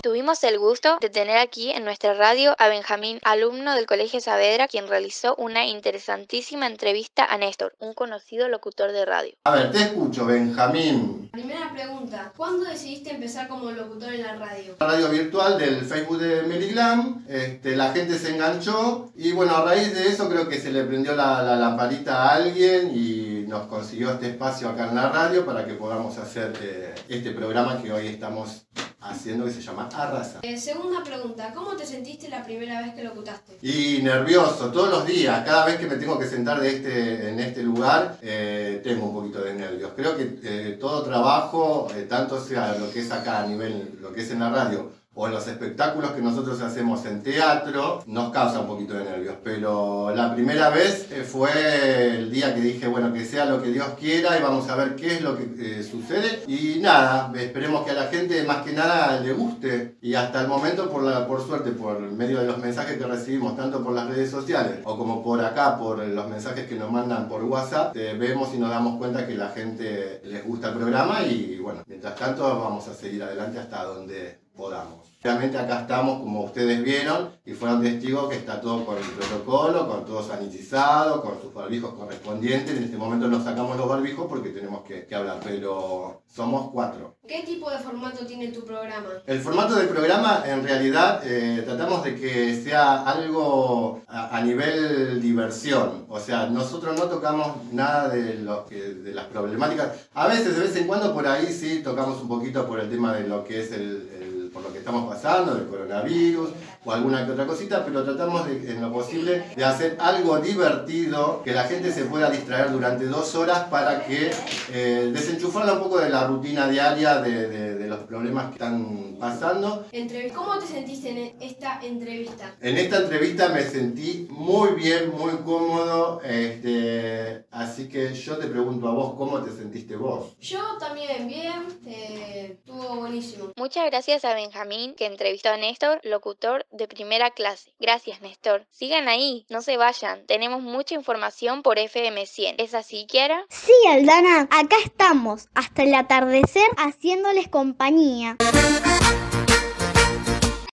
Tuvimos el gusto de tener aquí en nuestra radio a Benjamín, alumno del Colegio Saavedra, quien realizó una interesantísima entrevista a Néstor, un conocido locutor de radio. A ver, te escucho, Benjamín. Primera pregunta, ¿cuándo decidiste empezar como locutor en la radio? La radio virtual del Facebook de Meliglam, la gente se enganchó y bueno, a raíz de eso creo que se le prendió la lamparita a alguien y nos consiguió este espacio acá en la radio para que podamos hacer este programa que hoy estamos haciendo, que se llama Arrasa. Segunda pregunta, ¿cómo te sentiste la primera vez que locutaste? Y nervioso, todos los días, cada vez que me tengo que sentar en este lugar, tengo un poquito de nervios. Creo que todo trabajo, tanto sea lo que es acá a nivel, lo que es en la radio, o en los espectáculos que nosotros hacemos en teatro, nos causa un poquito de nervios. Pero la primera vez fue el día que dije, bueno, que sea lo que Dios quiera y vamos a ver qué es lo que sucede. Y nada, esperemos que a la gente más que nada le guste. Y hasta el momento, por suerte, por medio de los mensajes que recibimos, tanto por las redes sociales o como por acá, por los mensajes que nos mandan por WhatsApp, vemos y nos damos cuenta que la gente les gusta el programa y bueno, mientras tanto vamos a seguir adelante hasta donde podamos. Realmente acá estamos, como ustedes vieron, y fueron testigos que está todo con el protocolo, con todo sanitizado, con sus barbijos correspondientes. En este momento nos sacamos los barbijos porque tenemos que hablar, pero somos 4. ¿Qué tipo de formato tiene tu programa? El formato del programa, en realidad, tratamos de que sea algo a nivel diversión. O sea, nosotros no tocamos nada de las problemáticas. A veces, de vez en cuando, por ahí sí tocamos un poquito por el tema de lo que es por lo que estamos pasando, del coronavirus o alguna que otra cosita, pero tratamos en lo posible de hacer algo divertido, que la gente se pueda distraer durante 2 horas para que desenchufarla un poco de la rutina diaria de los problemas que están pasando. ¿Cómo te sentiste en esta entrevista? En esta entrevista me sentí muy bien, muy cómodo, así que yo te pregunto a vos, ¿cómo te sentiste vos? Yo también bien, estuvo buenísimo. Muchas gracias a Benjamín, que entrevistó a Néstor, locutor de primera clase. Gracias, Néstor. Sigan ahí, no se vayan. Tenemos mucha información por FM 100. ¿Es así, Kiara? Sí, Aldana, acá estamos, hasta el atardecer haciéndoles compañía.